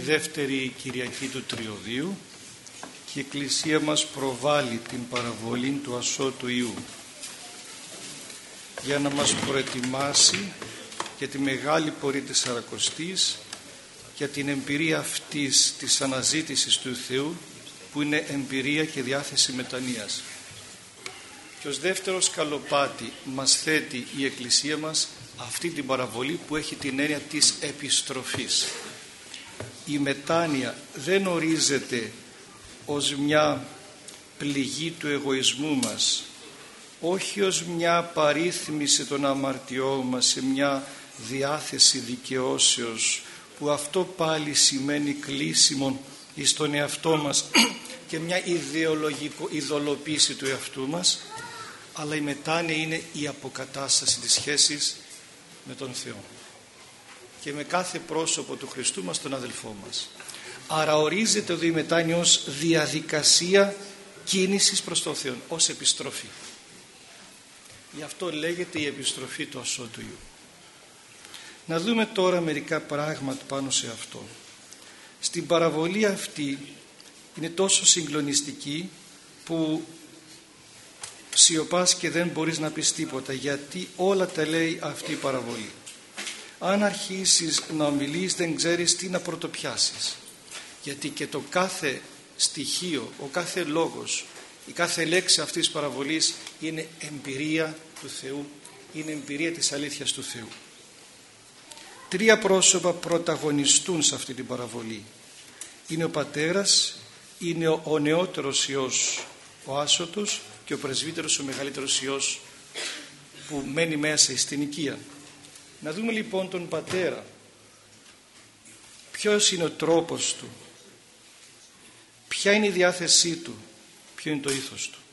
δεύτερη Κυριακή του Τριωδίου και η Εκκλησία μας προβάλλει την παραβολή του Ασώτου Ιού για να μας προετοιμάσει για τη μεγάλη πορεία της Σαρακοστής, για την εμπειρία αυτής της αναζήτησης του Θεού που είναι εμπειρία και διάθεση μετανοίας. Και ως δεύτερο σκαλοπάτι μας θέτει η Εκκλησία μας αυτή την παραβολή που έχει την έννοια της επιστροφής. Η μετάνοια δεν ορίζεται ως μια πληγή του εγωισμού μας, όχι ως μια παρήθμιση των αμαρτιών μας σε μια διάθεση δικαιώσεως, που αυτό πάλι σημαίνει κλείσιμο εις τον εαυτό μας και μια ειδωλοποίηση του εαυτού μας, αλλά η μετάνοια είναι η αποκατάσταση της σχέσης με τον Θεό και με κάθε πρόσωπο του Χριστού μας, τον αδελφό μας. Άρα ορίζεται εδώ η μετάνοια ως διαδικασία κίνησης προς τον Θεό, ως επιστροφή. Γι' αυτό λέγεται η επιστροφή του Ασώτου Ιού. Να δούμε τώρα μερικά πράγματα πάνω σε αυτό. Στην παραβολή αυτή είναι τόσο συγκλονιστική που σιωπάς και δεν μπορείς να πεις τίποτα, γιατί όλα τα λέει αυτή η παραβολή. Αν αρχίσεις να ομιλείς δεν ξέρεις τι να πρωτοπιάσεις, γιατί και το κάθε στοιχείο, ο κάθε λόγος, η κάθε λέξη αυτής της παραβολής είναι εμπειρία του Θεού, είναι εμπειρία της αλήθειας του Θεού. Τρία πρόσωπα πρωταγωνιστούν σε αυτή την παραβολή. Είναι ο πατέρας, είναι ο νεότερος Υιός, ο Άσωτος, και ο πρεσβύτερος, ο μεγαλύτερος Υιός που μένει μέσα στην οικία. Να δούμε λοιπόν τον πατέρα. Ποιος είναι ο τρόπος του, ποια είναι η διάθεσή του, ποιο είναι το ήθος του.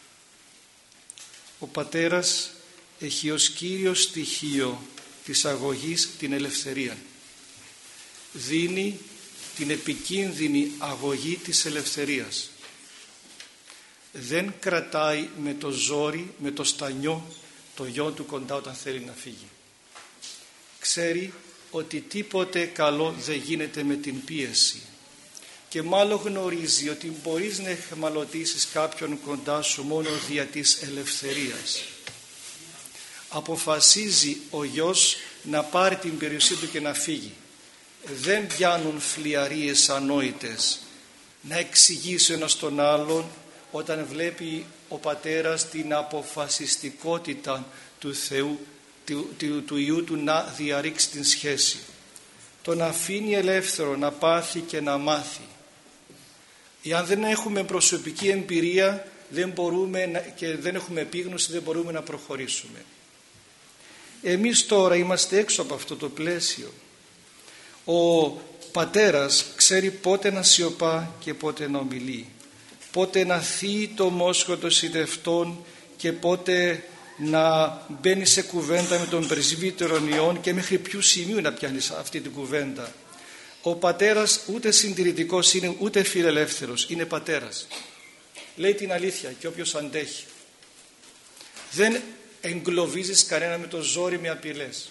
Ο πατέρας έχει ως κύριο στοιχείο της αγωγής την ελευθερία. Δίνει την επικίνδυνη αγωγή της ελευθερίας. Δεν κρατάει με το ζόρι, με το στανιό το γιο του κοντά όταν θέλει να φύγει. Ξέρει ότι τίποτε καλό δεν γίνεται με την πίεση και μάλλον γνωρίζει ότι μπορείς να εχμαλωτήσεις κάποιον κοντά σου μόνο δια της ελευθερίας. Αποφασίζει ο γιος να πάρει την περιουσία του και να φύγει. Δεν πιάνουν φλιαρίες ανόητες να εξηγήσει ο ένας τον άλλον όταν βλέπει ο πατέρας την αποφασιστικότητα του Θεού, του Υιού του να διαρρήξει την σχέση. Τον αφήνει ελεύθερο να πάθει και να μάθει. Εάν δεν έχουμε προσωπική εμπειρία δεν μπορούμε και δεν έχουμε επίγνωση, δεν μπορούμε να προχωρήσουμε. Εμείς τώρα είμαστε έξω από αυτό το πλαίσιο. Ο πατέρας ξέρει πότε να σιωπά και πότε να ομιλεί, πότε να θύει το μόσχο των συνδευτών και πότε να μπαίνει σε κουβέντα με τον πρεσβύτερο Υιόν και μέχρι ποιου σημείου να πιάνει αυτή την κουβέντα. Ο πατέρας ούτε συντηρητικός είναι ούτε φιλελεύθερος, είναι πατέρας. Λέει την αλήθεια και όποιος αντέχει. Δεν εγκλωβίζεις κανένα με το ζόρι, με απειλές.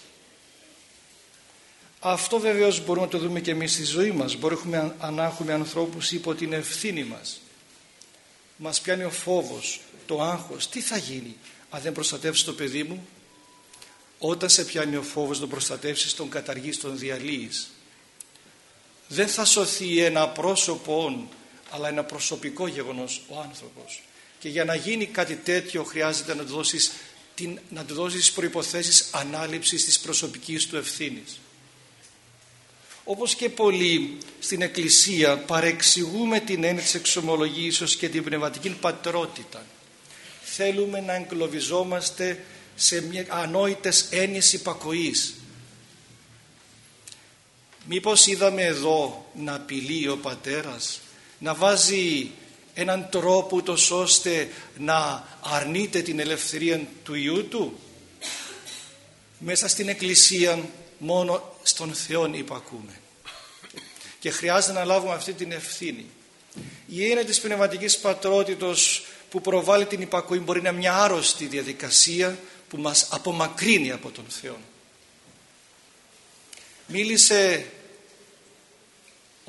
Αυτό βεβαίως μπορούμε να το δούμε και εμείς στη ζωή μας. Μπορούμε να έχουμε ανθρώπους υπό την ευθύνη μας. Μας πιάνει ο φόβος, το άγχος. Τι θα γίνει αν δεν προστατεύσεις το παιδί μου? Όταν σε πιάνει ο φόβος, τον προστατεύσεις, τον καταργείς, τον διαλύεις. Δεν θα σωθεί ένα πρόσωπο, αλλά ένα προσωπικό γεγονός ο άνθρωπος. Και για να γίνει κάτι τέτοιο χρειάζεται να του δώσεις προϋποθέσεις ανάληψης της προσωπικής του ευθύνης. Όπως και πολλοί στην Εκκλησία παρεξηγούμε την έννοια της εξομολογήσεως και την πνευματική πατρότητα. Θέλουμε να εγκλωβιζόμαστε σε ανόητες έννοιες υπακοής. Μήπως είδαμε εδώ να απειλεί ο πατέρας, να βάζει έναν τρόπο ούτως ώστε να αρνείται την ελευθερία του Υιού του? Μέσα στην Εκκλησία μόνο στον Θεό υπακούμε και χρειάζεται να λάβουμε αυτή την ευθύνη. Η έννοια της πνευματικής πατρότητος που προβάλλει την υπακοή μπορεί να είναι μια άρρωστη διαδικασία που μας απομακρύνει από τον Θεό. Μίλησε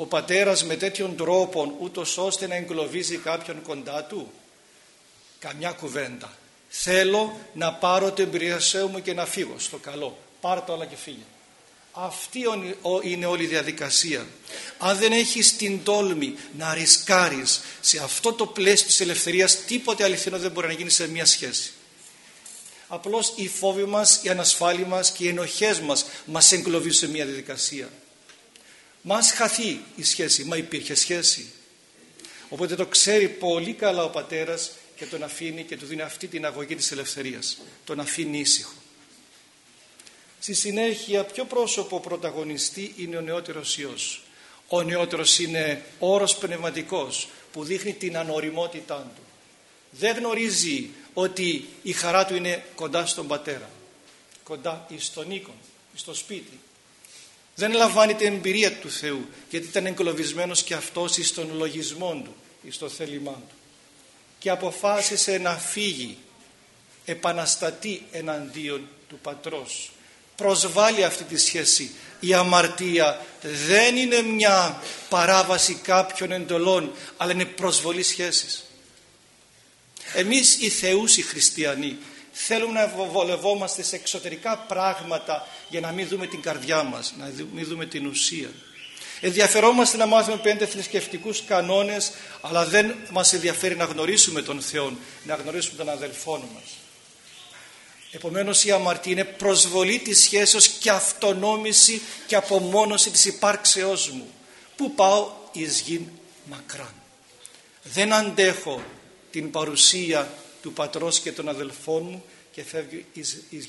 ο πατέρας με τέτοιον τρόπο ούτως ώστε να εγκλωβίζει κάποιον κοντά του? Καμιά κουβέντα. Θέλω να πάρω το εμπειριασέο μου και να φύγω. Στο καλό. Πάρ' το όλα και φύγε. Αυτή είναι όλη η διαδικασία. Αν δεν έχεις την τόλμη να ρισκάρεις σε αυτό το πλαίσιο της ελευθερίας, τίποτε αληθινό δεν μπορεί να γίνει σε μια σχέση. Απλώς οι φόβοι μας, η ανασφάλεια μας και οι ενοχές μας εγκλωβίζουν σε μια διαδικασία. Μας χαθεί η σχέση, μα υπήρχε σχέση. Οπότε το ξέρει πολύ καλά ο πατέρας και τον αφήνει και του δίνει αυτή την αγωγή της ελευθερίας. Τον αφήνει ήσυχο. Στη συνέχεια, ποιο πρόσωπο πρωταγωνιστεί είναι ο νεότερος Υιός. Ο νεότερος είναι όρος πνευματικός που δείχνει την ανοριμότητά του. Δεν γνωρίζει ότι η χαρά του είναι κοντά στον πατέρα, κοντά στον οίκο, στο σπίτι. Δεν λαμβάνει την εμπειρία του Θεού, γιατί ήταν εγκλωβισμένος και αυτός στον λογισμό του, στο θέλημά του. Και αποφάσισε να φύγει, επαναστατεί εναντίον του πατρός. Προσβάλλει αυτή τη σχέση. Η αμαρτία δεν είναι μια παράβαση κάποιων εντολών, αλλά είναι προσβολή σχέσης. Εμείς οι θεούσοι χριστιανοί θέλουμε να βολευόμαστε σε εξωτερικά πράγματα για να μην δούμε την καρδιά μας, να μην δούμε την ουσία. Ενδιαφερόμαστε να μάθουμε 5 θρησκευτικούς κανόνες, αλλά δεν μας ενδιαφέρει να γνωρίσουμε τον Θεό, να γνωρίσουμε τον αδελφόν μας. Επομένως η αμαρτία είναι προσβολή της σχέσεως και αυτονόμηση και απομόνωση της υπάρξεώς μου. Πού πάω? Εις γην μακράν. Δεν αντέχω την παρουσία του πατρός και των αδελφών μου και φεύγει εις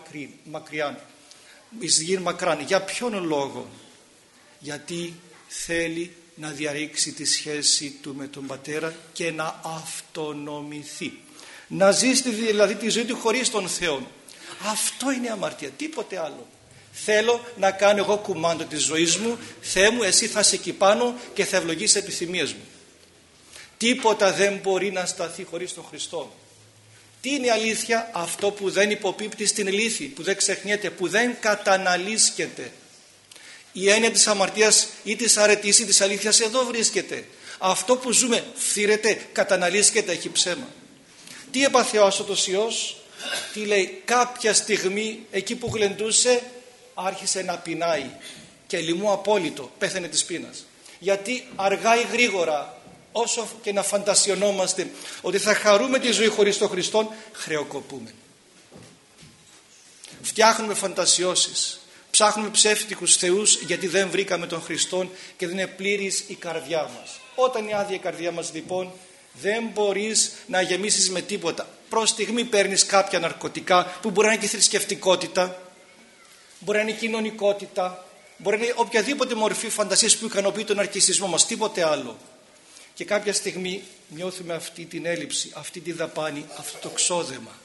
γην μακράν. Για ποιον λόγο? Γιατί θέλει να διαρρήξει τη σχέση του με τον πατέρα και να αυτονομηθεί. Να ζήσει δηλαδή τη ζωή του χωρίς τον Θεό. Αυτό είναι αμαρτία, τίποτε άλλο. Θέλω να κάνω εγώ κουμάντο της ζωής μου. Θεέ μου, εσύ θα είσαι εκεί πάνω και θα ευλογείς τις επιθυμίες μου. Τίποτα δεν μπορεί να σταθεί χωρίς τον Χριστό. Τι είναι αλήθεια? Αυτό που δεν υποπίπτει στην λύθη, που δεν ξεχνιέται, που δεν καταναλύσκεται. Η έννοια της αμαρτίας ή της αρετής ή της αλήθειας εδώ βρίσκεται. Αυτό που ζούμε φθήρεται, καταναλύσκεται, έχει ψέμα. Τι έπαθε ο άσωτος Υιός? Τι λέει? Κάποια στιγμή εκεί που γλεντούσε άρχισε να πεινάει και λοιμού απόλυτο, πέθανε της πείνας. Γιατί αργά ή γρήγορα, όσο και να φαντασιωνόμαστε ότι θα χαρούμε τη ζωή χωρίς τον Χριστόν, χρεοκοπούμε. Φτιάχνουμε φαντασιώσεις, ψάχνουμε ψεύτικους θεούς γιατί δεν βρήκαμε τον Χριστόν και δεν είναι πλήρης η καρδιά μας. Όταν είναι άδεια η καρδιά μας λοιπόν, δεν μπορείς να γεμίσεις με τίποτα. Προς στιγμή παίρνεις κάποια ναρκωτικά που μπορεί να είναι και θρησκευτικότητα, μπορεί να είναι κοινωνικότητα, μπορεί να είναι οποιαδήποτε μορφή φαντασίας που ικανοποιεί τον αρκισισμό μας, τίποτε άλλο. Και κάποια στιγμή νιώθουμε αυτή την έλλειψη, αυτή τη δαπάνη, αυτό το ξόδεμα.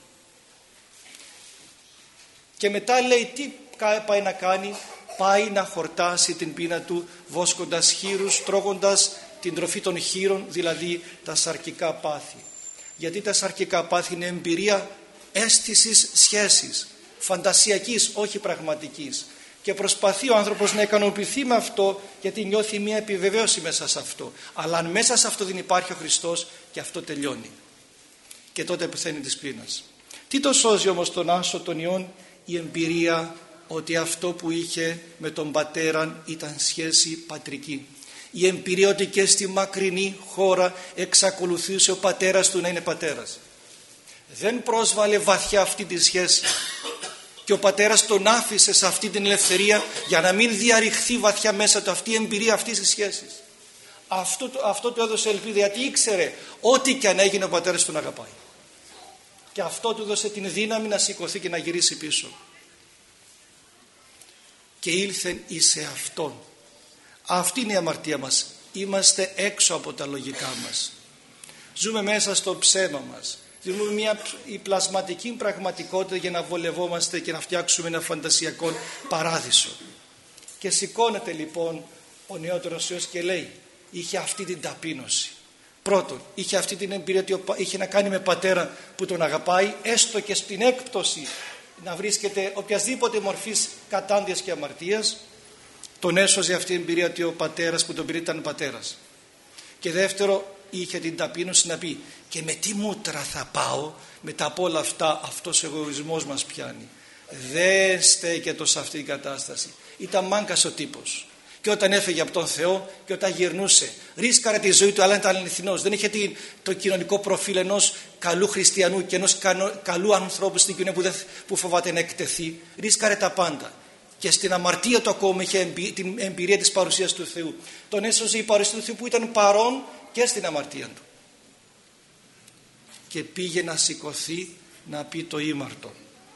Και μετά λέει τι πάει να κάνει? Πάει να χορτάσει την πείνα του βόσκοντας χείρους, τρώγοντας την τροφή των χείρων, δηλαδή τα σαρκικά πάθη. Γιατί τα σαρκικά πάθη είναι εμπειρία αίσθησης σχέσης, φαντασιακής, όχι πραγματικής. Και προσπαθεί ο άνθρωπος να ικανοποιηθεί με αυτό, γιατί νιώθει μια επιβεβαίωση μέσα σε αυτό. Αλλά αν μέσα σε αυτό δεν υπάρχει ο Χριστός, και αυτό τελειώνει. Και τότε πεθαίνει της πείνας. Τι το σώζει όμως τον άσωτον Υιόν? Η εμπειρία ότι αυτό που είχε με τον πατέρα ήταν σχέση πατρική. Η εμπειρία ότι και στη μακρινή χώρα εξακολουθούσε ο πατέρας του να είναι πατέρας. Δεν πρόσβαλε βαθιά αυτή τη σχέση και ο πατέρας τον άφησε σε αυτή την ελευθερία για να μην διαρριχθεί βαθιά μέσα του αυτή η εμπειρία αυτής της σχέσης. Αυτό του έδωσε ελπίδα, γιατί ήξερε ό,τι και αν έγινε ο πατέρας τον αγαπάει. Και αυτό του έδωσε την δύναμη να σηκωθεί και να γυρίσει πίσω. Και ήλθεν εις εαυτόν. Αυτή είναι η αμαρτία μας. Είμαστε έξω από τα λογικά μας. Ζούμε μέσα στο ψέμα μας. Ζούμε μια πλασματική πραγματικότητα για να βολευόμαστε και να φτιάξουμε ένα φαντασιακό παράδεισο. Και σηκώνεται λοιπόν ο νεότερος Υιός και λέει, είχε αυτή την ταπείνωση. Πρώτον, είχε αυτή την εμπειρία ότι είχε να κάνει με πατέρα που τον αγαπάει, έστω και στην έκπτωση να βρίσκεται οποιασδήποτε μορφής κατάντιας και αμαρτίας. τον έσωζε αυτή η εμπειρία ότι ο πατέρας που τον πήρε ήταν πατέρας. Και δεύτερο, είχε την ταπείνωση να πει και με τι μούτρα θα πάω μετά από όλα αυτά, αυτός ο εγωισμός μας πιάνει. Δεν στέκεται σε αυτή την κατάσταση. Ήταν μάγκας ο τύπος. Και όταν έφεγε από τον Θεό και όταν γυρνούσε, ρίσκαρε τη ζωή του, αλλά ήταν αληθινός. Δεν είχε το κοινωνικό προφίλ ενός καλού χριστιανού και ενός καλού ανθρώπου στην κοινωνία που φοβάται να εκτεθεί. Ρίσκαρε τα πάντα. Και στην αμαρτία του ακόμα είχε την εμπειρία της παρουσίας του Θεού. Τον έσωσε η παρουσία του Θεού που ήταν παρόν και στην αμαρτία του. Και πήγε να σηκωθεί να πει το ήμαρτο.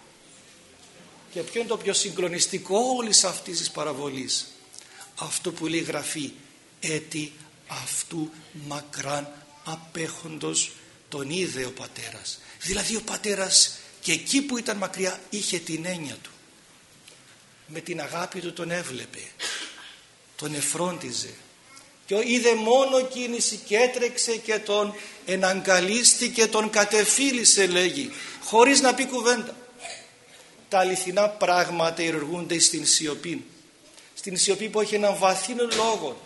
Και ποιο είναι το πιο συγκλονιστικό όλης αυτής της παραβολής? Αυτό που λέει η Γραφή, έτι αυτού μακράν απέχοντος τον είδε ο πατέρας. Δηλαδή ο πατέρας και εκεί που ήταν μακριά είχε την έννοια του. Με την αγάπη του τον έβλεπε, τον εφρόντιζε και είδε μόνο κίνηση και έτρεξε και τον εναγκαλίστηκε, τον κατεφίλησε, λέγει, χωρίς να πει κουβέντα. Τα αληθινά πράγματα ιερουργούνται στην σιωπή. Στην σιωπή που έχει έναν βαθύνο λόγο.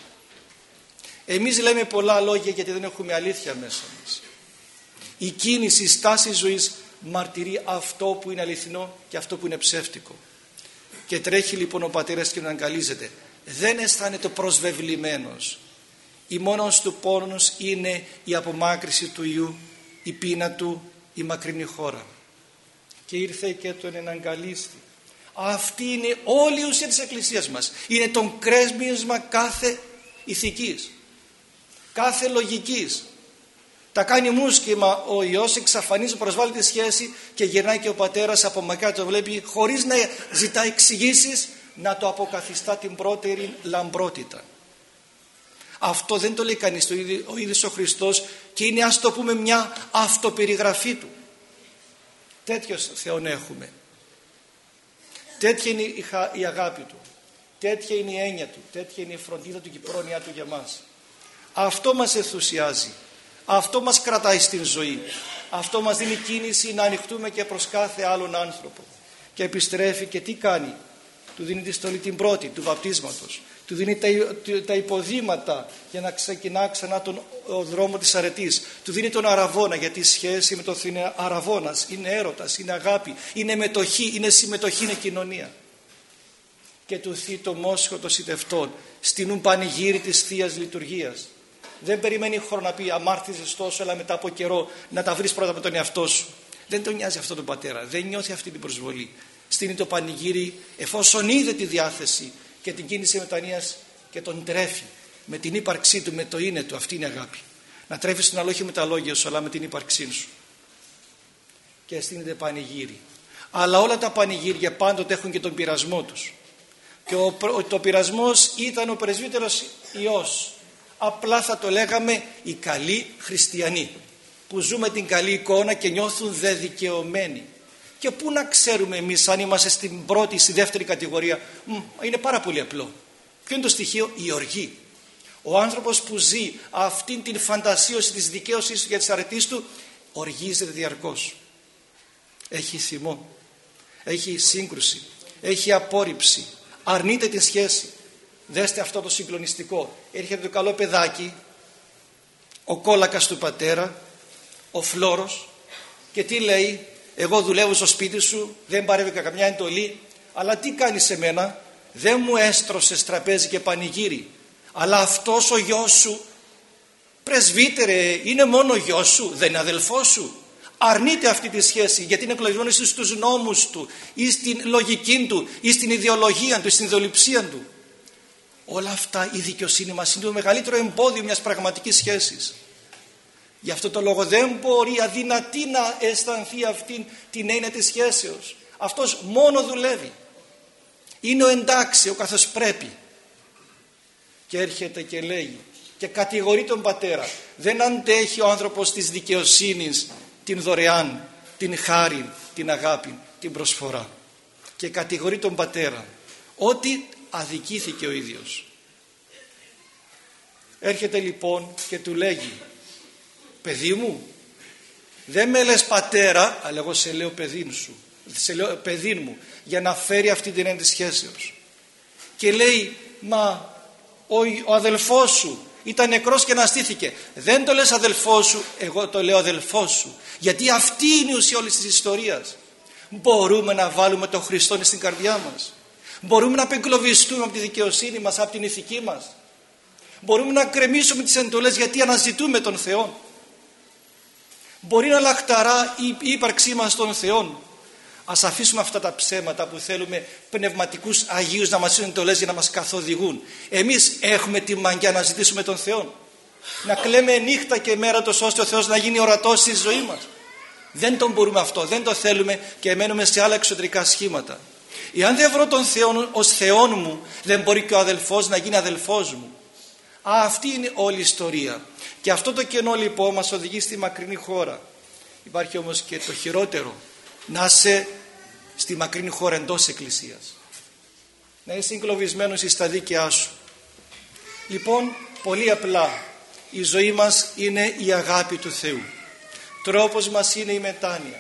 Εμείς λέμε πολλά λόγια γιατί δεν έχουμε αλήθεια μέσα μας. Η κίνηση, η στάση ζωής μαρτυρεί αυτό που είναι αληθινό και αυτό που είναι ψεύτικο. Και τρέχει λοιπόν ο πατέρας και τον αγκαλίζεται. Δεν αισθάνεται προσβεβλημένος. Η μόνος του πόνος είναι η απομάκρυση του Υιού, η πείνα του, η μακρινή χώρα. Και ήρθε και τον εναγκαλίστη. Αυτή είναι όλη η ουσία της Εκκλησίας μας. Είναι το κρέσμισμα κάθε ηθικής, κάθε λογικής. Τα κάνει μουσκεμα ο Υιός, εξαφανίζει, προσβάλλει τη σχέση και γυρνάει και ο πατέρας από μακριά το βλέπει, χωρίς να ζητά εξηγήσεις, να το αποκαθιστά την πρώτερη λαμπρότητα. Αυτό δεν το λέει κανείς ο ίδιος ο Χριστός και είναι, ας το πούμε, μια αυτοπεριγραφή του. Τέτοιο Θεόν έχουμε. Τέτοια είναι η αγάπη του. Τέτοια είναι η έννοια του. Τέτοια είναι η φροντίδα του και η πρόνοια του για μας. Αυτό μας ενθουσιάζει. Αυτό μας κρατάει στην ζωή. Αυτό μας δίνει κίνηση να ανοιχτούμε και προς κάθε άλλον άνθρωπο. Και επιστρέφει και τι κάνει? Του δίνει τη στολή την πρώτη του βαπτίσματος. Του δίνει τα υποδήματα για να ξεκινά ξανά τον δρόμο της αρετής. Του δίνει τον αραβώνα, γιατί η σχέση με τον Θεό είναι αραβώνας, είναι έρωτας, είναι αγάπη, είναι μετοχή, είναι συμμετοχή, είναι κοινωνία. Και του θεί το μόσχο των σιτευτών, στείνουν πανηγύρι της Θείας Λειτουργίας. Δεν περιμένει χρόνο να πει αμάρτησες τόσο, αλλά μετά από καιρό να τα βρεις πρώτα με τον εαυτό σου. Δεν τον νοιάζει αυτό τον πατέρα, δεν νιώθει αυτή την προσβολή. Στείνει το πανηγύρι εφόσον είδε τη διάθεση και την κίνηση μετανοίας και τον τρέφει με την ύπαρξή του, με το είναι του. Αυτή είναι αγάπη. Να τρέφεις τον άλλο όχι με τα λόγια σου, αλλά με την ύπαρξή σου. Και στείνεται πανηγύρι. Αλλά όλα τα πανηγύρια πάντοτε έχουν και τον πειρασμό τους. Και το πειρασμός ήταν ο πρεσβύτερος Υιός. Απλά θα το λέγαμε οι καλοί χριστιανοί, που ζούμε την καλή εικόνα και νιώθουν δε δικαιωμένοι. Και πού να ξέρουμε εμείς αν είμαστε στην πρώτη ή στη δεύτερη κατηγορία? Είναι πάρα πολύ απλό. Ποιο είναι το στοιχείο? Η οργή. Ο άνθρωπος που ζει αυτήν την φαντασίωση της δικαίωσης του και της αρετής του οργίζεται διαρκώς. Έχει θυμό, έχει σύγκρουση, έχει απόρριψη, αρνείται τη σχέση. Δέστε αυτό το συγκλονιστικό. Έρχεται το καλό παιδάκι, ο κόλακας του πατέρα, ο φλόρος, και τι λέει? Εγώ δουλεύω στο σπίτι σου, δεν παρέβηκα καμιά εντολή, αλλά τι κάνεις σε μένα? Δεν μου έστρωσες τραπέζι και πανηγύρι, αλλά αυτός ο γιος σου, πρεσβύτερε, είναι μόνο γιος σου, δεν είναι αδελφός σου. Αρνείται αυτή τη σχέση γιατί είναι εκλογισμένος στους νόμους του ή στην λογική του ή στην ιδεολογία του ή στην ιδεολειψία του. Όλα αυτά η δικαιοσύνη μας είναι το μεγαλύτερο εμπόδιο μιας πραγματικής σχέσης. Γι' αυτό το λόγο δεν μπορεί αδυνατή να αισθανθεί αυτή την έννοια της σχέσεως. Αυτός μόνο δουλεύει. Είναι ο εντάξιο καθώς πρέπει. Και έρχεται και λέει και κατηγορεί τον πατέρα. Δεν αντέχει ο άνθρωπος της δικαιοσύνης την δωρεάν, την χάρη, την αγάπη, την προσφορά. Και κατηγορεί τον πατέρα ότι αδικήθηκε ο ίδιος. Έρχεται λοιπόν και του λέγει, παιδί μου, δεν με λες πατέρα, αλλά εγώ σε λέω παιδί σου, σε λέω παιδί μου, για να φέρει αυτή την έννοια της σχέσεως. και λέει μα ο αδελφός σου ήταν νεκρός και αναστήθηκε. Δεν το λες αδελφός σου, εγώ το λέω αδελφός σου, γιατί αυτή είναι η ουσία όλης της ιστορίας. Μπορούμε να βάλουμε τον Χριστό στην καρδιά μας. Μπορούμε να απεγκλωβιστούμε από τη δικαιοσύνη μας, από την ηθική μας. Μπορούμε να κρεμίσουμε τις εντολές γιατί αναζητούμε τον Θεό. Μπορεί να λαχταρά η ύπαρξή μας στον Θεό. Ας αφήσουμε αυτά τα ψέματα που θέλουμε πνευματικούς Αγίους να μας δίνουν εντολές για να μας καθοδηγούν. Εμείς έχουμε τη μαγιά να ζητήσουμε τον Θεό. Να κλαίμε νύχτα και μέρα τόσο ώστε ο Θεός να γίνει ορατός στη ζωή μας. Δεν τον μπορούμε αυτό, δεν το θέλουμε και μένουμε σε άλλα εξωτερικά σχήματα. Εάν δεν βρω τον Θεό ως Θεόν μου, δεν μπορεί και ο αδελφός να γίνει αδελφός μου. Αυτή είναι όλη η ιστορία. Και αυτό το κενό λοιπόν μας οδηγεί στη μακρινή χώρα. Υπάρχει όμως και το χειρότερο. Να είσαι στη μακρινή χώρα εντός εκκλησίας. Να είσαι εγκλωβισμένος στα δίκαιά σου. Λοιπόν, πολύ απλά, η ζωή μας είναι η αγάπη του Θεού. Τρόπος μας είναι η μετάνοια.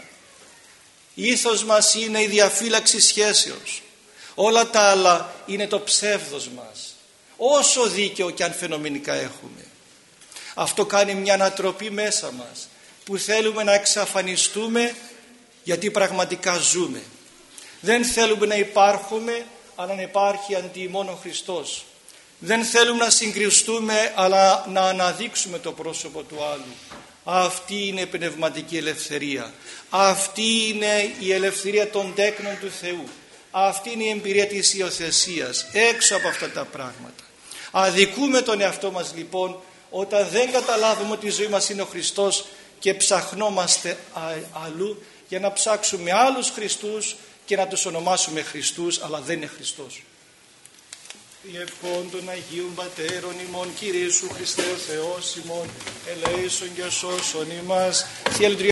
Ήθος μας είναι η διαφύλαξη σχέσεως. Όλα τα άλλα είναι το ψεύδος μας. Όσο δίκαιο και αν φαινομενικά έχουμε. Αυτό κάνει μια ανατροπή μέσα μας που θέλουμε να εξαφανιστούμε γιατί πραγματικά ζούμε. Δεν θέλουμε να υπάρχουμε αλλά να υπάρχει αντιμόν ο Χριστός. Δεν θέλουμε να συγκριστούμε αλλά να αναδείξουμε το πρόσωπο του άλλου. Αυτή είναι η πνευματική ελευθερία. Αυτή είναι η ελευθερία των τέκνων του Θεού. Αυτή είναι η εμπειρία της υιοθεσίας. Έξω από αυτά τα πράγματα. Αδικούμε τον εαυτό μας λοιπόν όταν δεν καταλάβουμε ότι η ζωή μας είναι ο Χριστός και ψαχνόμαστε αλλού για να ψάξουμε άλλους Χριστούς και να τους ονομάσουμε Χριστούς, αλλά δεν είναι Χριστός. Η ευχών των Αγίων Πατέρων ημών, Κύριε Ιησού Χριστέ ο Θεός ημών, ελέησον και σώσον ημάς.